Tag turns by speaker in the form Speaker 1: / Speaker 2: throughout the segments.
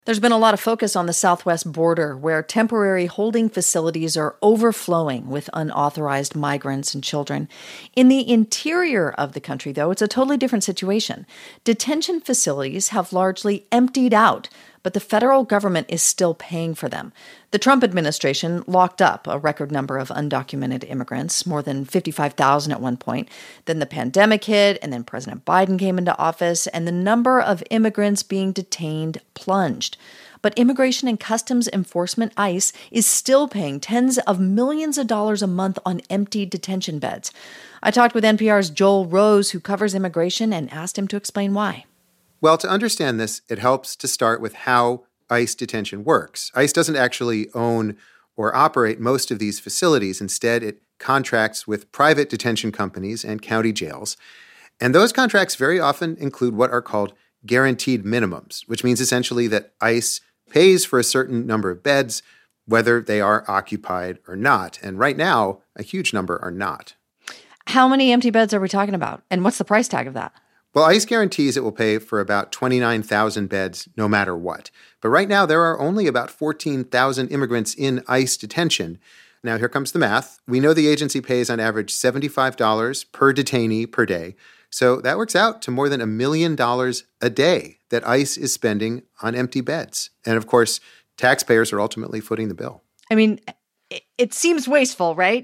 Speaker 1: There's been a lot of focus on the southwest border, where temporary holding facilities are overflowing with unauthorized migrants and children. In the interior of the country, though, it's a totally different situation. Detention facilities have largely emptied out, but the federal government is still paying for them. The Trump administration locked up a record number of undocumented immigrants, more than 55,000 at one point. Then the pandemic hit, and then President Biden came into office, and the number of immigrants being detained plunged. But Immigration and Customs Enforcement, ICE, is still paying tens of millions of dollars a month on empty detention beds. I talked with NPR's Joel Rose, who covers immigration, and asked him to explain why.
Speaker 2: Well, to understand this, it helps to start with how ICE detention works. ICE doesn't actually own or operate most of these facilities. Instead, it contracts with private detention companies and county jails. And those contracts very often include what are called guaranteed minimums, which means essentially that ICE pays for a certain number of beds, whether they are occupied or not. And right now, a huge number are not.
Speaker 1: How many empty beds are we talking about? And what's the price tag of that?
Speaker 2: Well, ICE guarantees it will pay for about 29,000 beds no matter what. But right now, there are only about 14,000 immigrants in ICE detention. Now, here comes the math. We know the agency pays on average $75 per detainee per day. So that works out to more than $1 million a day that ICE is spending on empty beds. And of course, taxpayers are ultimately footing the bill.
Speaker 1: I mean, it seems wasteful, right?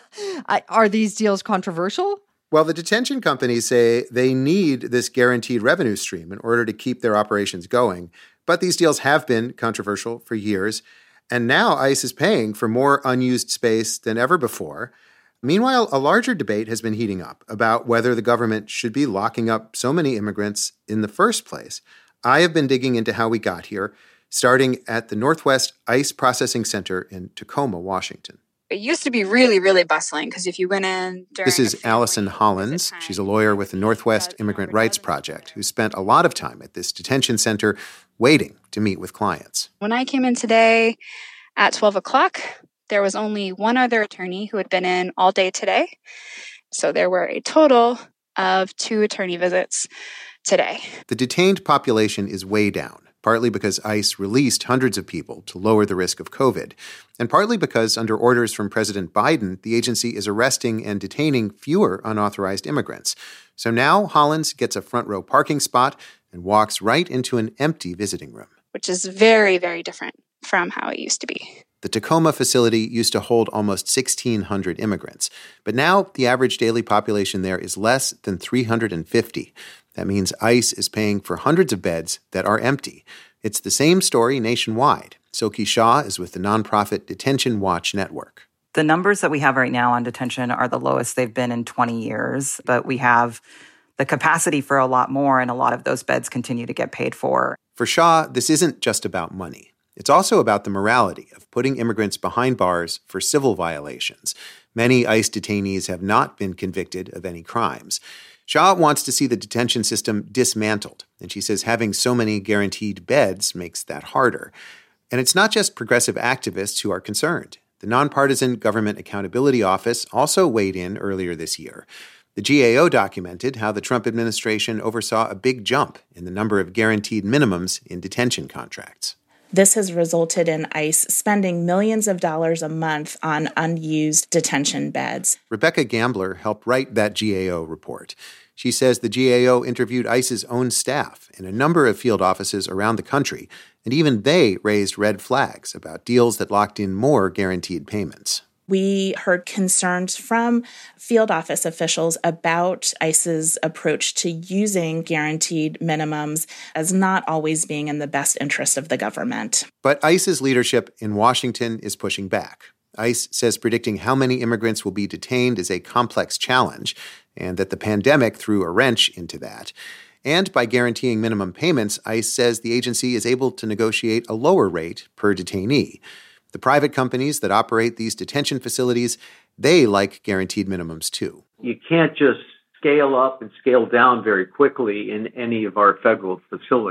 Speaker 1: Are these deals controversial?
Speaker 2: Well, the detention companies say they need this guaranteed revenue stream in order to keep their operations going. But these deals have been controversial for years. And now ICE is paying for more unused space than ever before. Meanwhile, a larger debate has been heating up about whether the government should be locking up so many immigrants in the first place. I have been digging into how we got here, starting at the Northwest ICE Processing Center in Tacoma, Washington.
Speaker 3: It used to be really, really bustling because if you went in during...
Speaker 2: This is Allison Hollins. She's a lawyer with the Northwest Immigrant Rights Project who spent a lot of time at this detention center waiting to meet with clients.
Speaker 3: When I came in today at 12 o'clock, there was only one other attorney who had been in all day today. So there were a total of 2 attorney visits today.
Speaker 2: The detained population is way down, partly because ICE released hundreds of people to lower the risk of COVID, and partly because, under orders from President Biden, the agency is arresting and detaining fewer unauthorized immigrants. So now Hollins gets a front row parking spot and walks right into an empty visiting room.
Speaker 3: Which is very, very different from how it used to be.
Speaker 2: The Tacoma facility used to hold almost 1,600 immigrants, but now the average daily population there is less than 350. That means ICE is paying for hundreds of beds that are empty. It's the same story nationwide. Silky Shaw is with the nonprofit Detention Watch Network.
Speaker 4: The numbers that we have right now on detention are the lowest they've been in 20 years, but we have the capacity for a lot more, and a lot of those beds continue to get paid for.
Speaker 2: For Shaw, this isn't just about money. It's also about the morality of putting immigrants behind bars for civil violations. Many ICE detainees have not been convicted of any crimes. Shaw wants to see the detention system dismantled, and she says having so many guaranteed beds makes that harder. And it's not just progressive activists who are concerned. The Nonpartisan Government Accountability Office also weighed in earlier this year. The GAO documented how the Trump administration oversaw a big jump in the number of guaranteed minimums in detention contracts.
Speaker 5: This has resulted in ICE spending millions of dollars a month on unused detention beds.
Speaker 2: Rebecca Gambler helped write that GAO report. She says the GAO interviewed ICE's own staff in a number of field offices around the country, and even they raised red flags about deals that locked in more guaranteed payments.
Speaker 5: We heard concerns from field office officials about ICE's approach to using guaranteed minimums as not always being in the best interest of the government.
Speaker 2: But ICE's leadership in Washington is pushing back. ICE says predicting how many immigrants will be detained is a complex challenge, and that the pandemic threw a wrench into that. And by guaranteeing minimum payments, ICE says the agency is able to negotiate a lower rate per detainee. The private companies that operate these detention facilities, they like guaranteed minimums too.
Speaker 6: You can't just scale up and scale down very quickly in any of our federal facilities.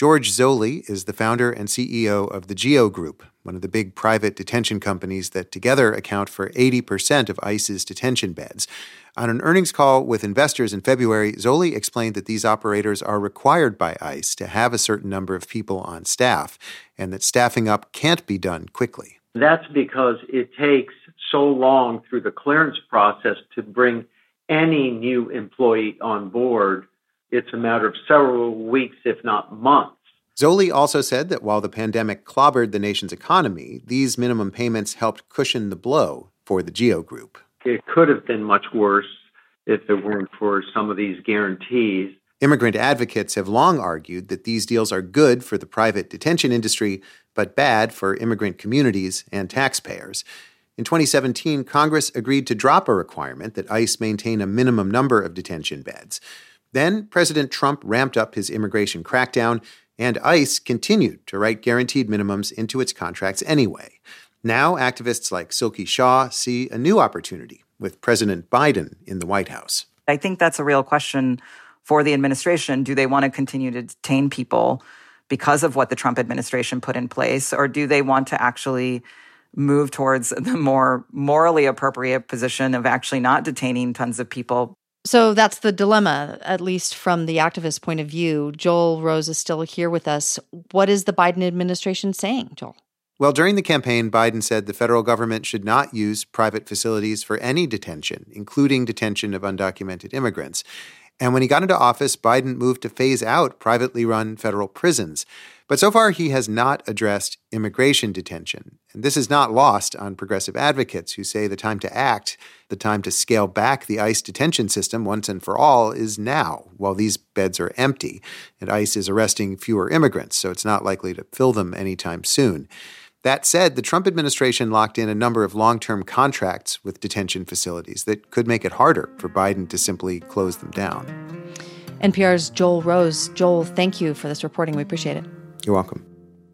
Speaker 2: George Zoley is the founder and CEO of the GEO Group, one of the big private detention companies that together account for 80% of ICE's detention beds. On an earnings call with investors in February, Zoley explained that these operators are required by ICE to have a certain number of people on staff, and that staffing up can't be done quickly.
Speaker 6: That's because it takes so long through the clearance process to bring any new employee on board. It's a matter of several weeks, if not months.
Speaker 2: Zoley also said that while the pandemic clobbered the nation's economy, these minimum payments helped cushion the blow for the GEO Group.
Speaker 6: It could have been much worse if it weren't for some of these guarantees.
Speaker 2: Immigrant advocates have long argued that these deals are good for the private detention industry, but bad for immigrant communities and taxpayers. In 2017, Congress agreed to drop a requirement that ICE maintain a minimum number of detention beds. Then President Trump ramped up his immigration crackdown, and ICE continued to write guaranteed minimums into its contracts anyway. Now, activists like Silky Shaw see a new opportunity with President Biden in the White House.
Speaker 4: I think that's a real question for the administration. Do they want to continue to detain people because of what the Trump administration put in place, or do they want to actually move towards the more morally appropriate position of actually not detaining tons of people?
Speaker 1: So that's the dilemma, at least from the activist point of view. Joel Rose is still here with us. What is the Biden administration saying, Joel?
Speaker 2: Well, during the campaign, Biden said the federal government should not use private facilities for any detention, including detention of undocumented immigrants. And when he got into office, Biden moved to phase out privately run federal prisons. But so far, he has not addressed immigration detention. And this is not lost on progressive advocates who say the time to act, the time to scale back the ICE detention system once and for all is now, while these beds are empty. And ICE is arresting fewer immigrants, so it's not likely to fill them anytime soon. That said, the Trump administration locked in a number of long-term contracts with detention facilities that could make it harder for Biden to simply close them down.
Speaker 1: NPR's Joel Rose. Joel, thank you for this reporting. We appreciate it.
Speaker 2: You're welcome.